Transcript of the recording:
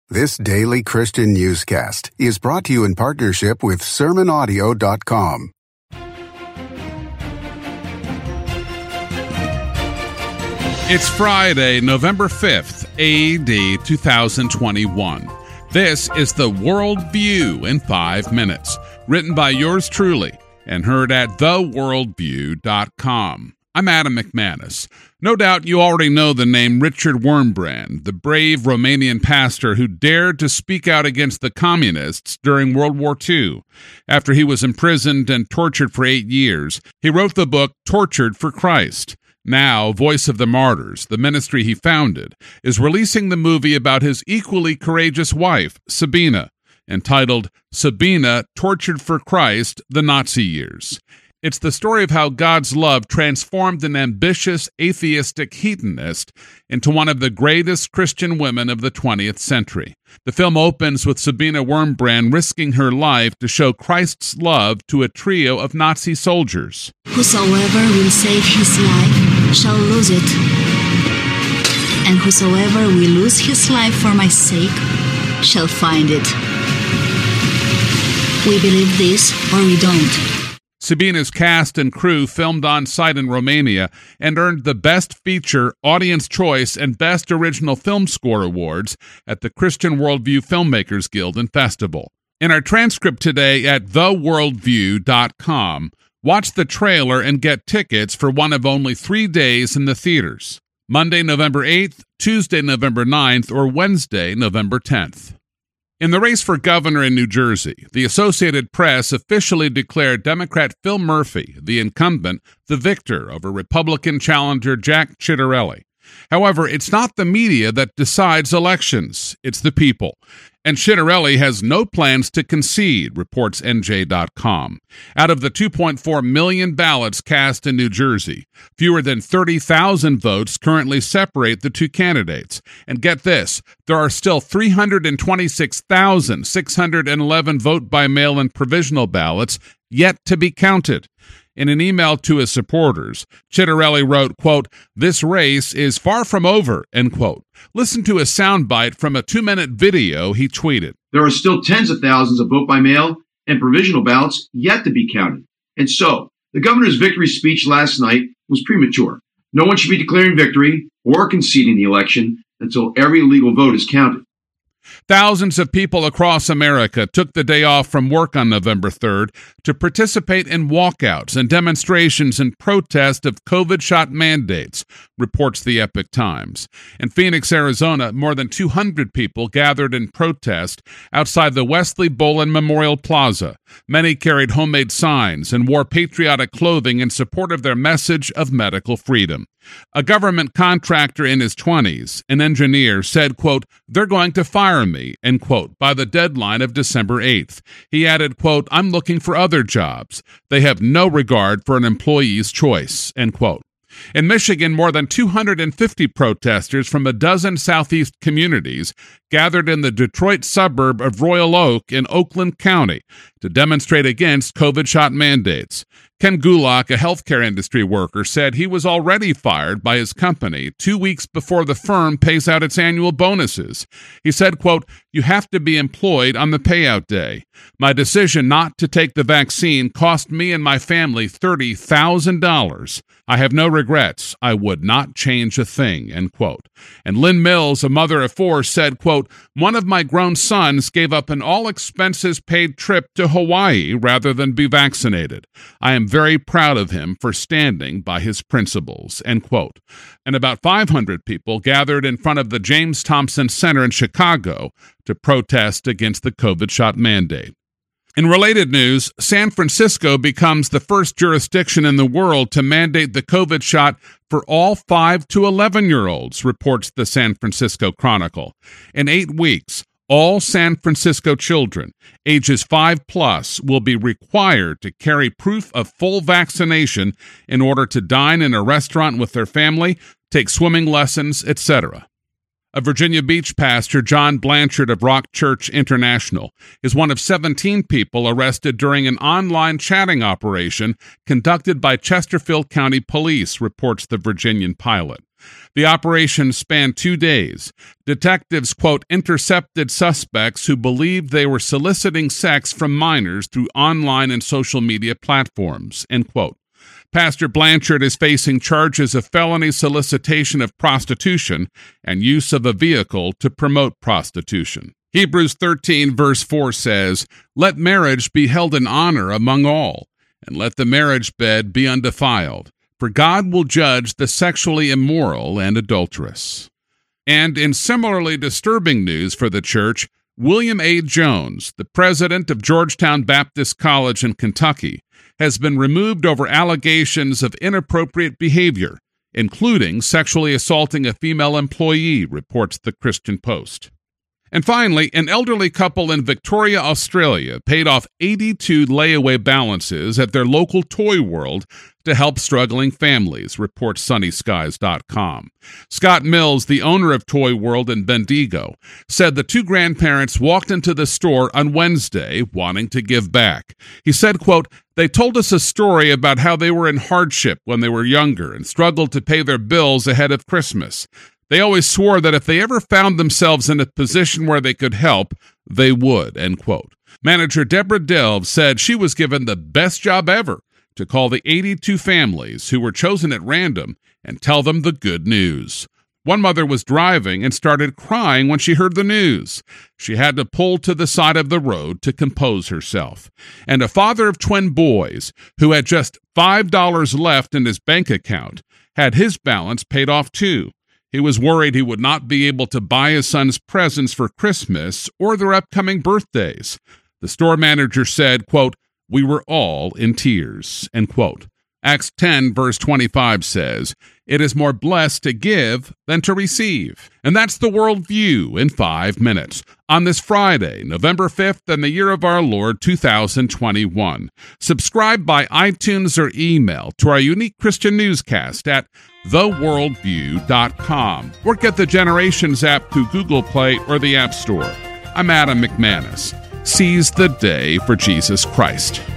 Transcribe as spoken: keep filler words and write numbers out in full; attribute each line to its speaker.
Speaker 1: This daily Christian newscast is brought to you in partnership with sermon audio dot com.
Speaker 2: It's Friday, November fifth, A D two thousand twenty-one. This is the World View in five minutes, written by yours truly and heard at the world view dot com. I'm Adam McManus. No doubt you already know the name Richard Wurmbrand, the brave Romanian pastor who dared to speak out against the communists during World War Two. After he was imprisoned and tortured for eight years, he wrote the book Tortured for Christ. Now, Voice of the Martyrs, the ministry he founded, is releasing the movie about his equally courageous wife, Sabina, entitled Sabina, Tortured for Christ, the Nazi Years. It's the story of how God's love transformed an ambitious, atheistic hedonist into one of the greatest Christian women of the twentieth century. The film opens with Sabina Wurmbrand risking her life to show Christ's love to a trio of Nazi soldiers.
Speaker 3: Whosoever will save his life shall lose it, and whosoever will lose his life for my sake shall find it. We believe this or we don't.
Speaker 2: Sabina's cast and crew filmed on site in Romania and earned the Best Feature, Audience Choice, and Best Original Film Score awards at the Christian Worldview Filmmakers Guild and Festival. In our transcript today at the world view dot com, watch the trailer and get tickets for one of only three days in the theaters: Monday, November eighth, Tuesday, November ninth, or Wednesday, November tenth. In the race for governor in New Jersey, the Associated Press officially declared Democrat Phil Murphy, the incumbent, the victor over Republican challenger Jack Ciattarelli. However, it's not the media that decides elections, it's the people. And Ciattarelli has no plans to concede, reports N J dot com. Out of the two point four million ballots cast in New Jersey, fewer than thirty thousand votes currently separate the two candidates. And get this, there are still three hundred twenty-six thousand six hundred eleven vote-by-mail and provisional ballots yet to be counted. In an email to his supporters, Ciattarelli wrote, quote, "This race is far from over," end quote. Listen to a soundbite from a two-minute video he tweeted.
Speaker 4: There are still tens of thousands of vote-by-mail and provisional ballots yet to be counted. And so, the governor's victory speech last night was premature. No one should be declaring victory or conceding the election until every legal vote is counted.
Speaker 2: Thousands of people across America took the day off from work on November third to participate in walkouts and demonstrations in protest of COVID shot mandates, reports the Epoch Times. In Phoenix, Arizona, more than two hundred people gathered in protest outside the Wesley Bolin Memorial Plaza. Many carried homemade signs and wore patriotic clothing in support of their message of medical freedom. A government contractor in his twenties, an engineer, said, quote, "They're going to fire me," end quote, by the deadline of December eighth. He added, quote, "I'm looking for other jobs. They have no regard for an employee's choice," end quote. In Michigan, more than two hundred fifty protesters from a dozen southeast communities gathered in the Detroit suburb of Royal Oak in Oakland County to demonstrate against COVID shot mandates. Ken Gulak, a healthcare industry worker, said he was already fired by his company two weeks before the firm pays out its annual bonuses. He said, quote, "You have to be employed on the payout day. My decision not to take the vaccine cost me and my family thirty thousand dollars. I have no regrets. I would not change a thing," end quote. And Lynn Mills, a mother of four, said, quote, "One of my grown sons gave up an all-expenses-paid trip to Hawaii rather than be vaccinated. I am very proud of him for standing by his principles," end quote. And about five hundred people gathered in front of the James Thompson Center in Chicago to protest against the COVID shot mandate. In related news, San Francisco becomes the first jurisdiction in the world to mandate the COVID shot for all five to eleven-year-olds, reports the San Francisco Chronicle. In eight weeks, all San Francisco children, ages five plus, will be required to carry proof of full vaccination in order to dine in a restaurant with their family, take swimming lessons, et cetera. A Virginia Beach pastor, John Blanchard of Rock Church International, is one of seventeen people arrested during an online chatting operation conducted by Chesterfield County Police, reports the Virginian Pilot. The operation spanned two days. Detectives, quote, intercepted suspects who believed they were soliciting sex from minors through online and social media platforms, end quote. Pastor Blanchard is facing charges of felony solicitation of prostitution and use of a vehicle to promote prostitution. Hebrews thirteen, verse four says, "Let marriage be held in honor among all, and let the marriage bed be undefiled, for God will judge the sexually immoral and adulterous." And in similarly disturbing news for the church, William A. Jones, the president of Georgetown Baptist College in Kentucky, has been removed over allegations of inappropriate behavior, including sexually assaulting a female employee, reports the Christian Post. And finally, an elderly couple in Victoria, Australia, paid off eighty-two layaway balances at their local Toy World to help struggling families, reports sunny skies dot com. Scott Mills, the owner of Toy World in Bendigo, said the two grandparents walked into the store on Wednesday wanting to give back. He said, quote, "They told us a story about how they were in hardship when they were younger and struggled to pay their bills ahead of Christmas. They always swore that if they ever found themselves in a position where they could help, they would," end quote. Manager Deborah Delve said she was given the best job ever to call the eighty-two families who were chosen at random and tell them the good news. One mother was driving and started crying when she heard the news. She had to pull to the side of the road to compose herself. And a father of twin boys, who had just five dollars left in his bank account, had his balance paid off too. He was worried he would not be able to buy his sons presents for Christmas or their upcoming birthdays. The store manager said, quote, "We were all in tears," end quote. Acts ten, verse twenty-five says, "It is more blessed to give than to receive." And that's the World View in five minutes on this Friday, November fifth, in the year of our Lord, two thousand twenty-one. Subscribe by iTunes or email to our unique Christian newscast at the world view dot com or get the Generations app through Google Play or the App Store. I'm Adam McManus. Seize the day for Jesus Christ.